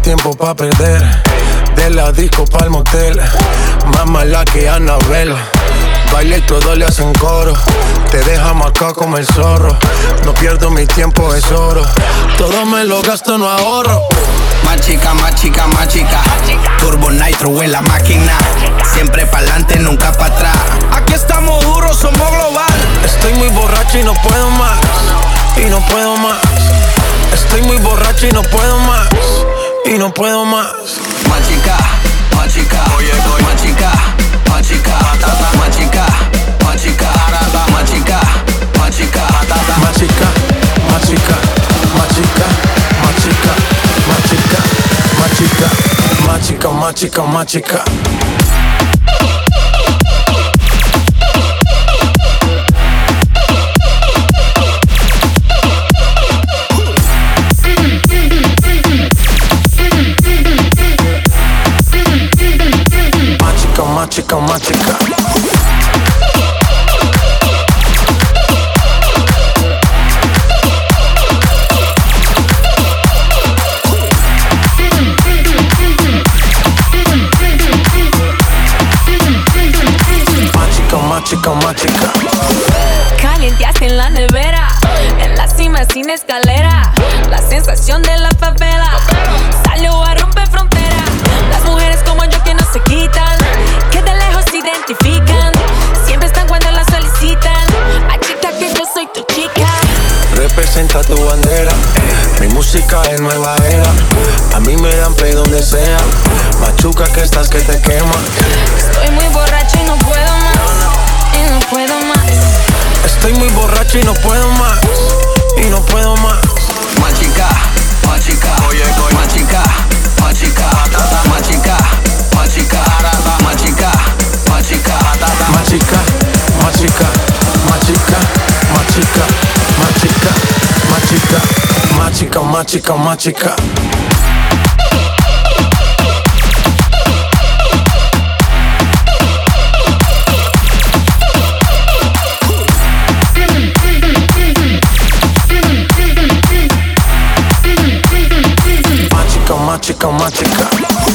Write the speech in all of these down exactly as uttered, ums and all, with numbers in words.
tiempo pa' perder. De la disco pa'l motel, más mala que Annabelle. Baila y todos le hacen coro, te deja marcado como el zorro. No pierdo mi tiempo, es oro, todo me lo gasto, no ahorro. Más chica, más chica, más chica. Turbo Nitro en la máquina. Siempre pa'lante, nunca pa' atrás. Aquí estamos duros, somos global. Estoy muy borracho y no puedo más, y no puedo más. Estoy muy borracho y no puedo más, y no puedo más. Más chica, más chica, oye, oye. Más chica, más chica, más chica, más chica, más chica, más chica, más chica, más chica, más chica, más chica, más chica, más chica, más chica, más chica, más chica. Más chica, más chica. Más chica, más chica. Calienteaste en la nevera, en la cima sin escalera. La sensación de la favela salió a romper frontera. Las mujeres como yo que no se quitan, que de lejos se identifican, siempre están cuando la solicitan. Ay, chica, que yo soy tu chica. Representa tu bandera, mi música es nueva era. A mí me dan play donde sea, machuca que estás que te quema. Estoy muy borracho y no puedo más, y no puedo más. Estoy muy borracho y no puedo más, y no puedo más. Más chica, más chica, oye, oye. Más chica, más chica, más chica, más chica, más chica, más chica, más chica, más chica, más chica, más chica, más chica, más chica, más chica, más chica, más chica. Más chica, más chica.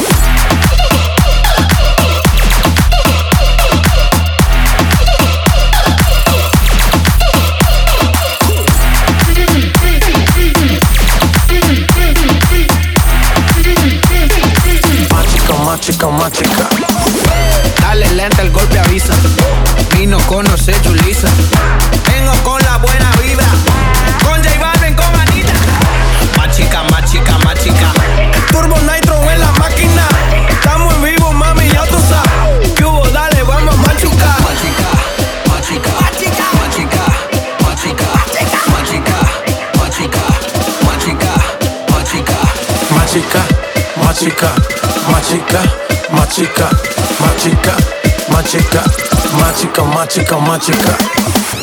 Más chica, más chica. Dale lenta, el golpe avisa. Vino conoce Julissa. Vengo con la buena vibra, con J Balvin, con Anita. Más chica, más chica, más chica. Turbo Nitro en la máquina. Estamos en vivo, mami, ya tú sabes. ¿Qué hubo? Dale, vamos a machucar. Más chica, más chica, más chica, más chica, más chica, más chica, más chica, más chica, más chica, más chica, más chica, más chica, más chica, más chica, más chica, más chica, más chica, más chica.